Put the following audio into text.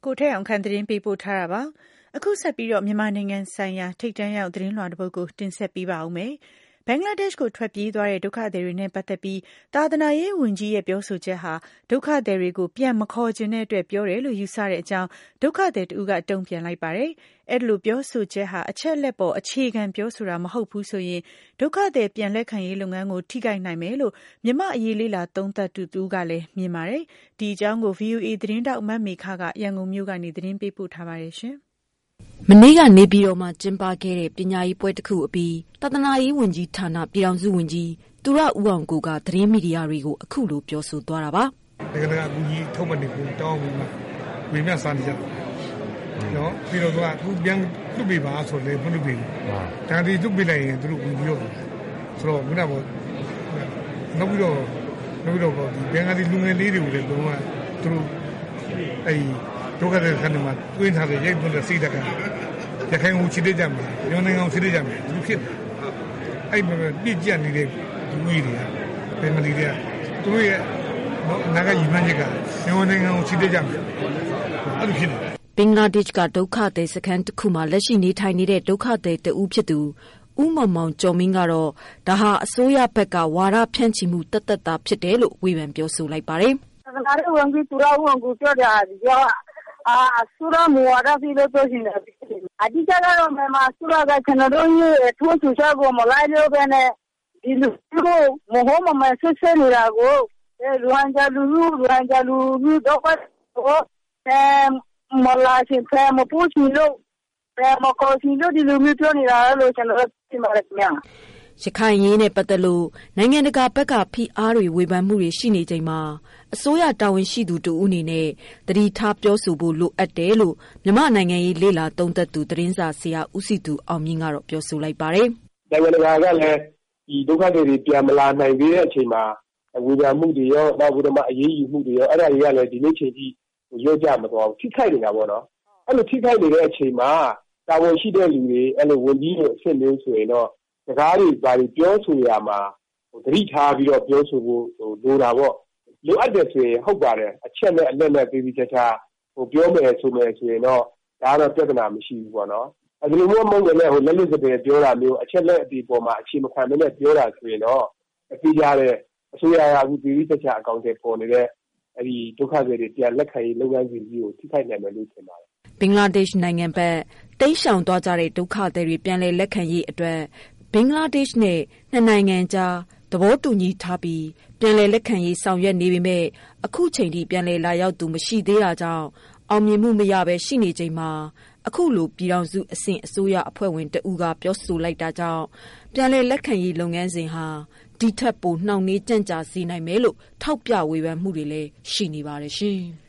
ကိုထက်အောင်ခန့်သတင်းပေးပို့ထားတာပါအခုဆက်ပြီးတော့မြန်မာနိုင်ငံဆိုင်ရာထိပ်တန်းရောက်သတင်းလွှာတစ်ပုဒ်ကိုတင်ဆက်ပေးပါဦးမယ်ဘင်္ဂလားဒေ့ရှ်ကိုထွက်ပြေးသွားတဲ့ဒုက္ခသည်တွေနဲ့ပတ်သက်ပြီးသာသနာရေးဝန်ကြီးရဲ့ပြောဆိုချက်ဟာဒုက္ခသည်တွေကိုပြန်မခေါ်ခြင်းတဲ့အတွက်ပြောတယ်လို့ယူဆတဲ့အကြောင်းဒုက္ခသည်တူကတုံ့ပြန်လိုက်ပါတယ်အဲ့လိုပြောဆိုချက်ဟာအချက်လက်ပေါ်အခြေခံပြောဆိုတာမဟုတ်ဘူးဆိုရင်ဒုက္ခသည်ပြန်လက်ခံရေးလုပ်ငန်းကိုထိခိုက်နိုင်မယ်လို့မြန်မာအရေးလေးလာသုံးသပ်သူကလည်းမြင်ပါတယ်ဒီအကြောင်းကို VOA သတင်းတောက်မတ်မေခကရန်ကုန်မြို့ကနေသတင်းပေးပို့ထားပါတယ်ရှင်မနေ့ကနေပြည်တော်မှာကျင်းပခဲ့တဲ့ပညာရေးပွဲတစ်ခုအပြီးသာသနာရေးဝန်ကြီးဌာနပြည်ထောင်စုဝန်ကြီးသူရဦးအောင်ကိုကသတင်းမီဒီယာတွေကိုအခုလိုပြောဆိုသွားတာပါ။နိုင်ငံတကာအကူအညီထုတ်မှတ်တွေကိုတောင်းပြီးမှဝေမျှစာနေကြတယ်။နော်ပြီးတော့သူကပြန်လွတ်ပေးပါဆိုလည်းမလွတ်ပေးဘူး။ဒါဒီလွတ်ပေးလိုက်ရင်သူတို့ဝင်ပြီးတော့ဆိုတော့ခုနကပေါ့နောက်ပြီးတော့ဒီဘင်္ဂါလီလူငယ်လေးတွေကိုလည်းသူတို့ဒုက္ခသည်ခန်းမှာတွင်းထားတဲ့ရိုက်ပွန်းတဲ့စိတ်ဓာတ်ကရခိုင်ကိုချစ်တဲ့ကြမှာညောင်းနိုင်ငံကိုချစ်တဲ့ကြမှာသူဖြစ်အဲ့ပြည့်ကျက်နေတဲ့လူကြီးတွေကဘင်္ဂါလီတွေကသူတို့ရဲ့နာဂရီမန်ချက်ကညောင်းနိုင်ငံကိုချစ်တဲ့ကြမှာအဲ့လိုဖြစ်နေဘင်္ဂလားဒေ့ရှ်ကဒုက္ခသည်စခန်းတစ်ခုမှာလက်ရှိနေထိုင်နေတဲ့ဒုက္ခသည်တဦးဖြစ်သူဦးမောင်မောင်ကျော်မင်းကတော့ဒါဟာအစိုးရဘက်ကဝါဒဖြန့်ချီမှုတသက်တာဖြစ်တယ်လို့ဝေဖန်ပြောဆိုလိုက်ပါတယ်။ဒါကလည်းဝန်ကြီးသူရဦးအောင်ကိုပြောတာဆူရမူဝါဒပြီးလို့ပြောရှင်တယ်အဓိကတော့မြန်မာဆူရကကျွန်တော်တို့ရဲ့ထိုးချူချက်ကိုမလိုက်လို့ပဲနဲ့ဒီလူကိုမဟုတ်မမှဆက်ဆက်နေတာကိုလူဟန်ဂျာလူတော့မလာချင်တယ်မပူချင်လို့မကောချင်လို့ဒီလူမျိုးပြောနေတာလို့ကျွန်တော်သိပါတယ်ခင်ဗျာရခိုင်ရေးနဲ့ပတ်သက်လို့နိုင်ငံတကာဘက်ကဖိအားတွေဝေဖန်မှုတွေရှိနေချိန်မှာအစိုးရတာဝန်ရှိသူတို့အနေနဲ့တတိထားပြောဆိုဖို့လိုအပ်တယ်လို့မြန်မာနိုင်ငံရေးလေလာသုံးသပ်သူသတင်းစာဆရာဦးစီသူအောင်မြင့်ကတော့ပြောဆိုလိုက်ပါတယ်။နိုင်ငံတကာကလည်းဒီဒုက္ခတွေပြန်မလာနိုင်သေးတဲ့အချိန်မှာဝေဖန်မှုတွေရောနောက်ပြီးတော့မှအရေးယူမှုတွေရောအဲ့ဒါတွေကလည်းဒီနေ့ချိန်ထိရောကြမသွားဘူးထိခိုက်နေတာပေါ့နော်။အဲ့လိုထိခိုက်နေတဲ့အချိန်မှာတာဝန်ရှိတဲ့လူတွေအဲ့လိုဝန်ကြီးတွေအဖြစ်မျိုးဆိုရင်တော့စကားတွေဘာတွေပြောဆိုရမှာသတိထားပြီးတော့ပြောဆိုဖို့လိုတာပေါ့လိုအပ်တယ်ဆိုရင်ဟုတ်ပါတယ်အချက်နဲ့အလက်နဲ့ပြီးချာပြောမယ်ဆိုရင်တော့ဒါတော့ပြဿနာမရှိဘူးပေါ့နော်အဲဒီလိုမျိုးမဟုတ်လည်းလက်လွတ်စပယ်ပြောတာမျိုးအချက်လက်အဒီပေါ်မှာအခြေမခံနဲ့ပြောတာဆိုရင်တော့အပြည့်ရတဲ့အစိုးရကအခုပြီးချာအကောင့်တွေပေါ်နေတဲ့အဲဒီဒုက္ခတွေပြန်လက်ခံရေးလုပ်ငန်းစဉ်ကြီးကိုထိခိုက်နိုင်မယ်လို့ထင်ပါတယ်ဘင်္ဂလားဒေ့ရှ်နိုင်ငံဘက်တိမ်းရှောင်သွားကြတဲ့ဒုက္ခသည်တွေပြန်လည်လက်ခံရေးအတွက်ဘင်္ဂလားဒေ့ရှ်နဲ့နှစ်နိုင်ငံကြားသဘောတူညီထားပြီးပြန်လည်လက်ခံရေးဆောင်ရွက်နေပေမဲ့အခုချိန်ထိပြန်လည်လာရောက်သူမရှိသေးတာကြောင့်အောင်မြင်မှုမရဘဲရှိနေချိန်မှာအခုလိုပြည်ထောင်စုအဆင့်အစိုးရအဖွဲ့ဝင်တဦးကပြောဆိုလိုက်တာကြောင့်ပြန်လည်လက်ခံရေးလုပ်ငန်းစဉ်ဟာဒီထက်ပိုနှောင့်နှေးကြန့်ကြာစေနိုင်မယ်လို့ထောက်ပြဝေဖန်မှုတွေလည်းရှိနေပါတယ်ရှင်။